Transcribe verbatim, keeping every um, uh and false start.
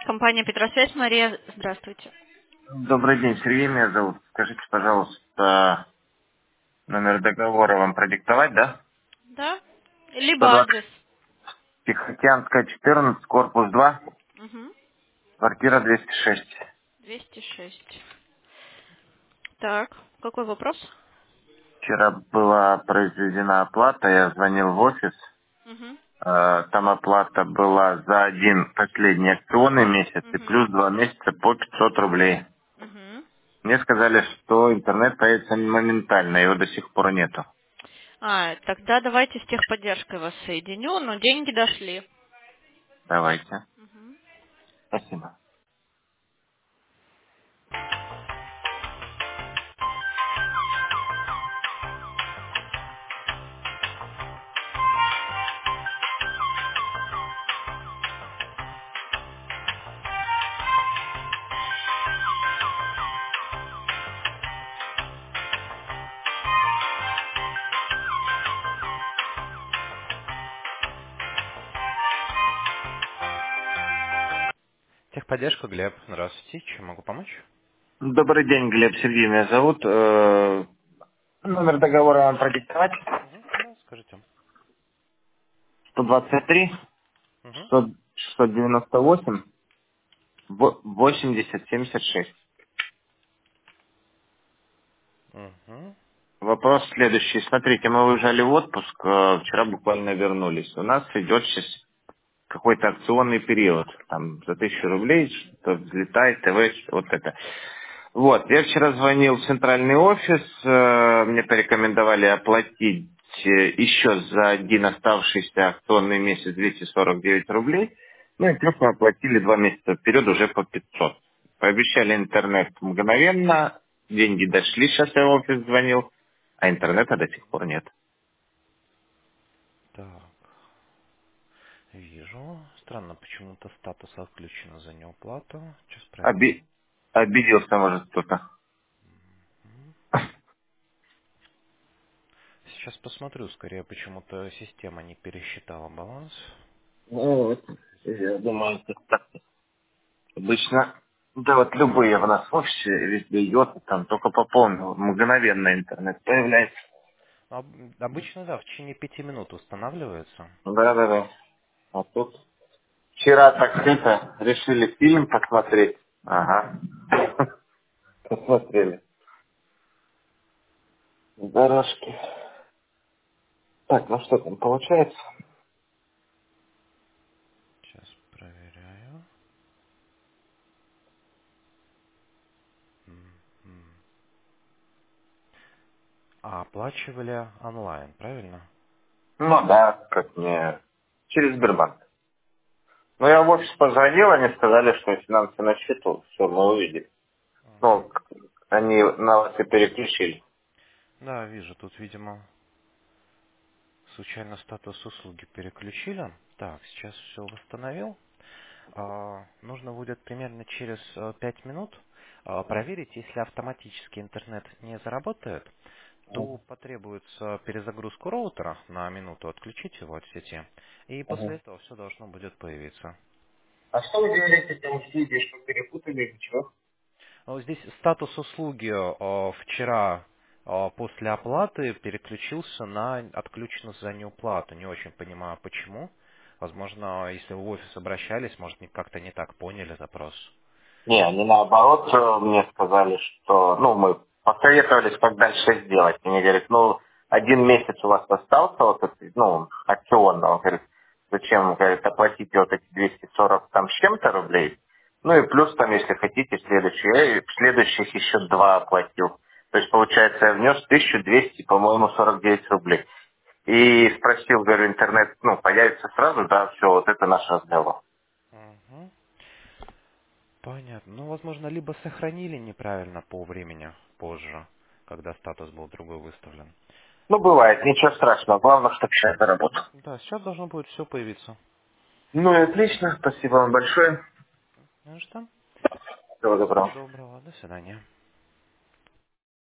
Компания Петросвязь, Мария, здравствуйте. Добрый день, Сергей меня зовут. Скажите, пожалуйста, номер договора вам продиктовать, да? Да? Либо сто двадцать, адрес. Тихоокеанская, четырнадцать, корпус два, Угу. квартира двести шесть. двести шесть. Так, какой вопрос? Вчера была произведена оплата, я звонил в офис. Угу. Э, Там оплата была за один последний акционный месяц и Угу. плюс два месяца по пятьсот рублей. Угу. Мне сказали, что интернет появится моментально, его до сих пор нету. А, тогда давайте с техподдержкой вас соединю, но деньги дошли. Давайте. Угу. Спасибо. Техподдержка, Глеб. Здравствуйте. Чем могу помочь? Добрый день, Глеб, Сергей меня зовут. Э, Номер договора вам продиктовать? Угу, да, скажите. сто двадцать три, Угу. шестьсот девяносто восемь, восемьдесят семьдесят шесть. Угу. Вопрос следующий. Смотрите, мы уезжали в отпуск, э, вчера буквально вернулись. У нас идет сейчас какой-то акционный период. Там за тысячу рублей что-то взлетает, ТВ, вот это. Вот, я вчера звонил в центральный офис, э, мне порекомендовали оплатить э, еще за один оставшийся акционный месяц двести сорок девять рублей. Ну и плюс мы оплатили два месяца вперед уже по пятьсот. Пообещали интернет мгновенно, деньги дошли, сейчас я в офис звонил, а интернета до сих пор нет. Так, вижу. Странно, почему-то статус отключен за неуплату. Сейчас проверю. Оби- Обиделся, может, кто-то. Сейчас посмотрю, скорее почему-то система не пересчитала баланс. Ну вот, я думаю, это так. Обычно, да вот любые в нас в офисе везде идет, там только пополнил, мгновенно интернет появляется. Об- обычно, да, в течение пяти минут устанавливается. Да-да-да. А тут вчера так это, решили фильм посмотреть. Ага. Посмотрели. Дорожки. Так, ну что там получается? Сейчас проверяю. Мгм. А оплачивали онлайн, правильно? Ну да, как мне через Сбербанк. Ну я в офис позвонил, они сказали, что финансы на счету, все, мы увидели. Мгм. Ну, они на вас и переключили. Да, вижу, тут, видимо, случайно статус услуги переключили. Так, сейчас все восстановил. А, нужно будет примерно через э, пять минут а, проверить, если автоматически интернет не заработает, то потребуется перезагрузку роутера на минуту, отключить его от сети, и после Мгм. этого все должно будет появиться. А что вы делаете там услуги, что перепутали или что? А вот здесь статус услуги э, вчера э, после оплаты переключился на отключенность за неуплату. Не очень понимаю, почему. Возможно, если в офис обращались, может, не- как-то не так поняли запрос. Не, они наоборот э, мне сказали, что, ну, мы посоветовались, как дальше сделать. И мне говорят, ну, один месяц у вас остался, вот этот, ну, акционно, он говорит, зачем, говорит, оплатите вот эти двести сорок там с чем-то рублей, ну и плюс там, если хотите, следующий, я и в следующих еще два оплатил. То есть, получается, я внес тысячу двести, по-моему, сорок девять рублей. И спросил, говорю, интернет, ну, появится сразу, да, все, вот это наш разговор. Мгм. Понятно. Ну, возможно, либо сохранили неправильно по времени позже, когда статус был другой выставлен. Ну, бывает, ничего страшного. Главное, чтобы сейчас заработал. Да, сейчас должно будет все появиться. Ну и отлично. Спасибо вам большое. Ну что? Всего Всего доброго. доброго. До свидания.